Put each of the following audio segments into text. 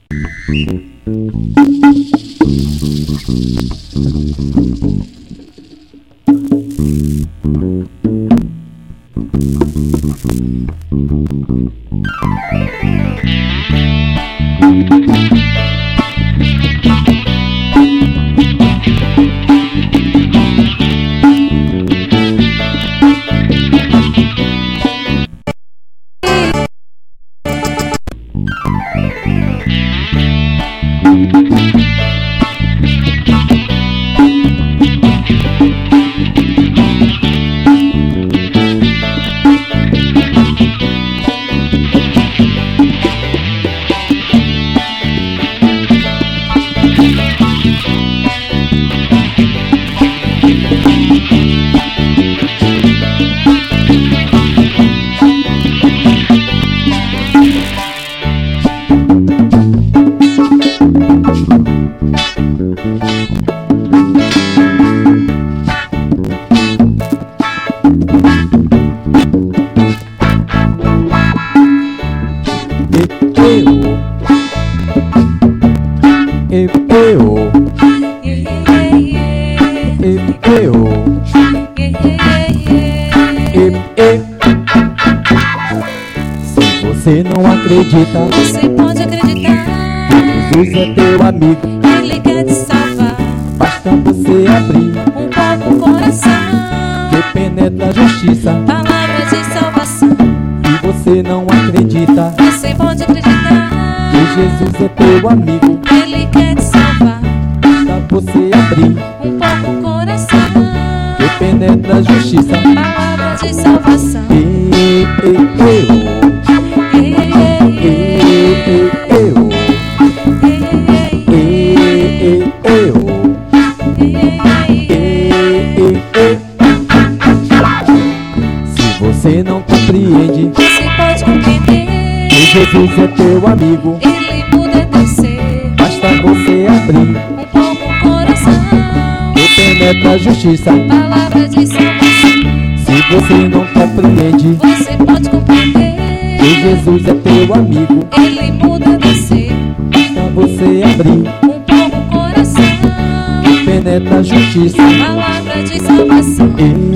Se você não acredita, você pode acreditar. Jesus é teu amigo, Ele quer te salvar. basta você abrir Um pouco o coração, que penetra a justiça. palavra de salvação. Se você não acredita Você pode acreditar. que Jesus é teu amigo, Ele quer te salvar. basta você abrir Um pouco o coração, que penetra a justiça. palavra de salvação. Se você não compreende Você pode compreender. que Jesus é teu amigo, Ele muda teu ser. basta você abrir Um pouco o coração, que penetra a justiça. palavra de salvação. Se você não compreende Você pode compreender. que Jesus é teu amigo, Ele muda teu ser. basta você abrir Um pouco o coração, que penetra a justiça. palavra de salvação.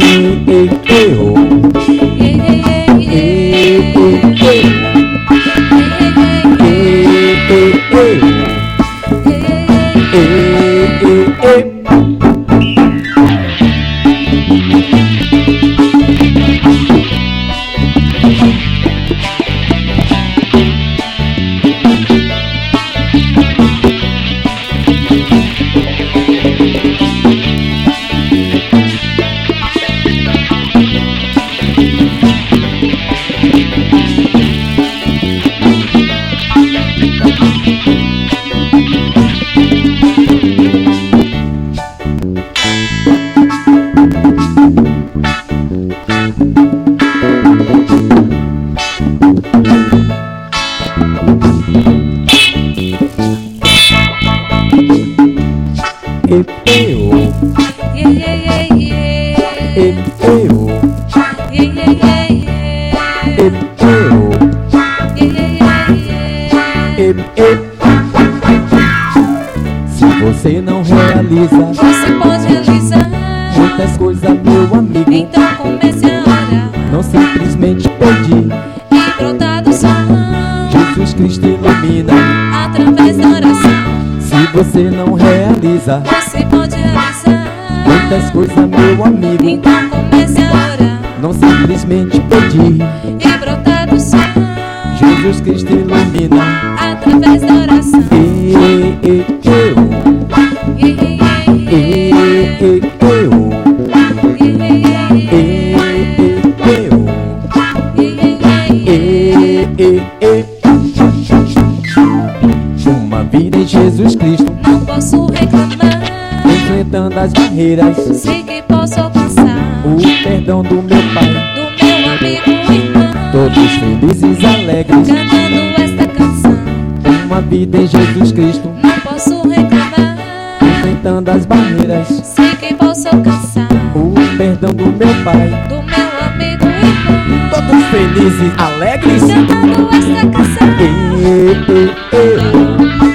Se você não realiza Você pode realizar. muitas coisas, meu amigo, Então comece a orar não simplesmente pedir. e brotar do sol, Jesus Cristo ilumina. através da oração. Se você não realiza Você pode realizar. muitas coisas, meu amigo, Então comece a orar não simplesmente pedir. e brotar do sol, Jesus Cristo ilumina. através da oração. Uma vida em Jesus Cristo, Não posso reclamar, enfrentando as barreiras, sei que posso alcançar o perdão do meu Pai. do meu amigo e irmão, Todos felizes, alegres, cantando esta canção. uma vida em Jesus Cristo, Não posso reclamar, enfrentando as barreiras, sei que posso alcançar o perdão do meu Pai. do meu amigo e irmão, Todos felizes, alegres, cantando esta canção.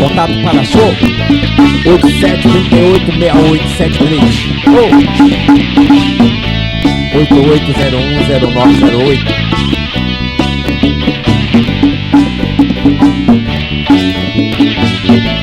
contato para show 87386873 ou 88010908.